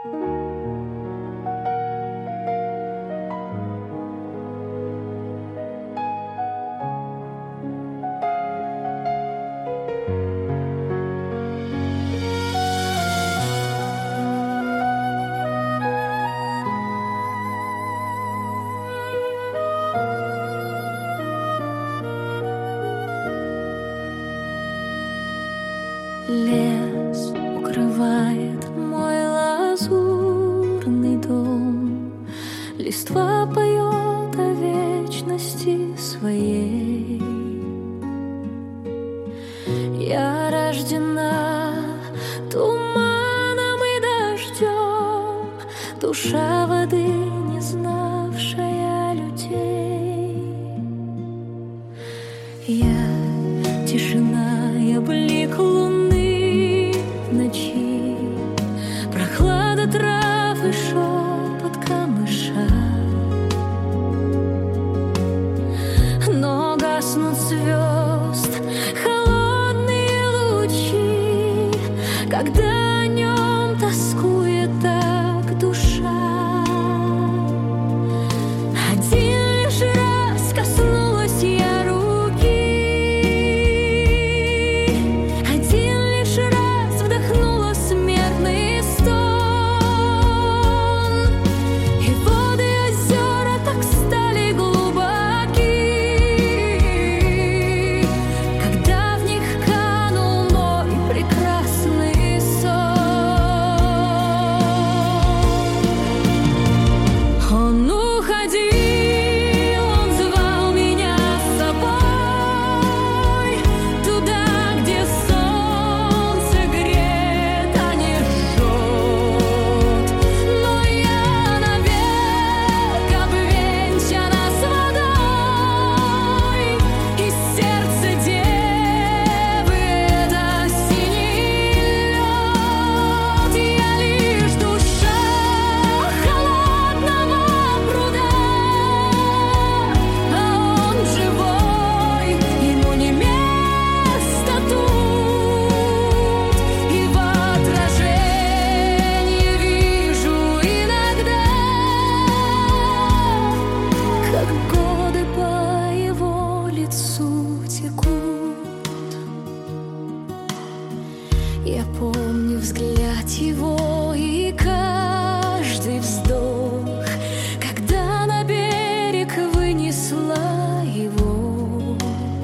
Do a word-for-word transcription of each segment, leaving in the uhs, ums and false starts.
Лес укрывает мой лазурный дом, листва поет о вечности своей. Я рождена туманом и дождем, душа воды, не знавшая людей. Я тишина, я блик луны в ночи, прохлада трав и шепот камыша. Но гаснут звезд холодные лучи, когда о нем тоскует так душа. Один лишь раз коснулась я руки, один лишь раз вдохнула смертный стон, и воды озера так стали глубоки, когда в них канул мой прекрасный сон. Он уходил, он звал меня с собой, туда, где солнце греет, а не жжет. Но я навек обвенчана с водой, и сердце девы — это синий лед. Я лишь душа холодного пруда, а он живой, ему не место тут. И в отражении вижу иногда, как годы по его лицу текут. Я помню взгляд его и каждый вздох, когда на берег вынесла его.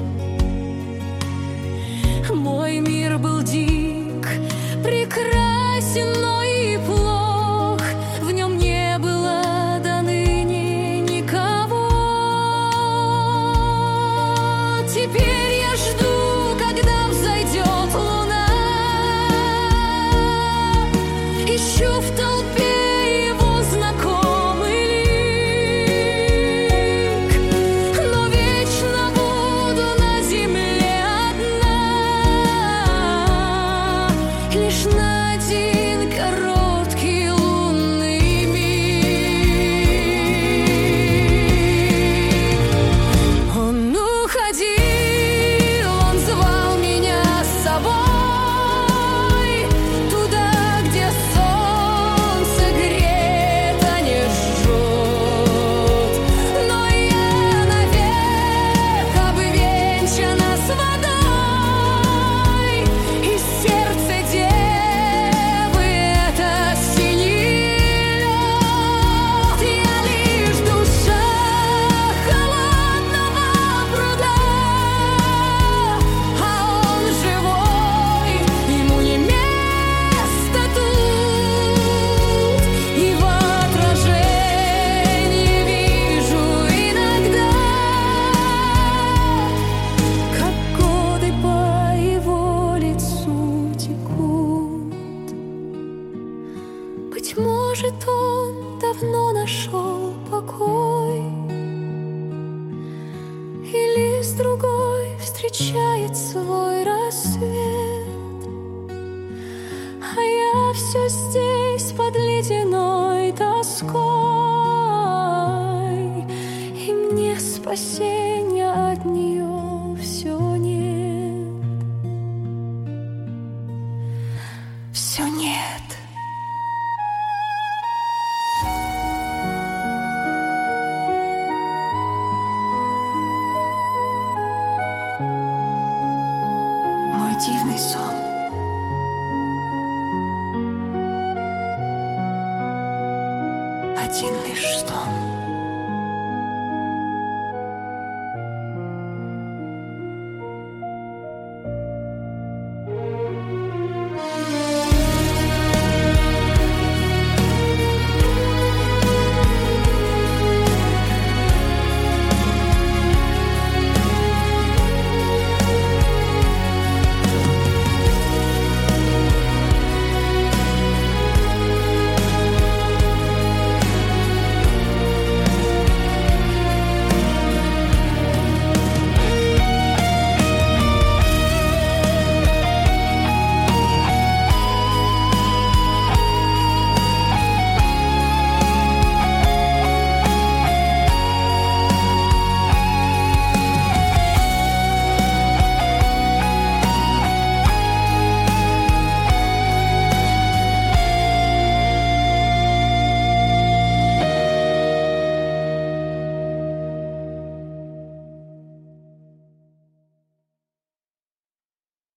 Мой мир был дик, прекрасен, но и плох, в нем не было до ныне никого. Теперь я жду, когда взойдет луна, ищу в толпе его знакомый лик, но вечно буду на земле одна, лишь на один короткий лунный миг. Он уходил, он звал меня с собой, туда, где солнце греет, а не жжет. Но я навек обвенчана с водой, и сердце девы — это синий лед. Я лишь душа холодного пруда, а он живой, ему не место тут. И в отражении вижу иногда, как годы по его лицу текут. Быть может, он давно нашел покой, и лист другой встречает свой рассвет, а я все здесь под ледяной тоской, и мне спасения от нее все нет, все нет. один лишь стон.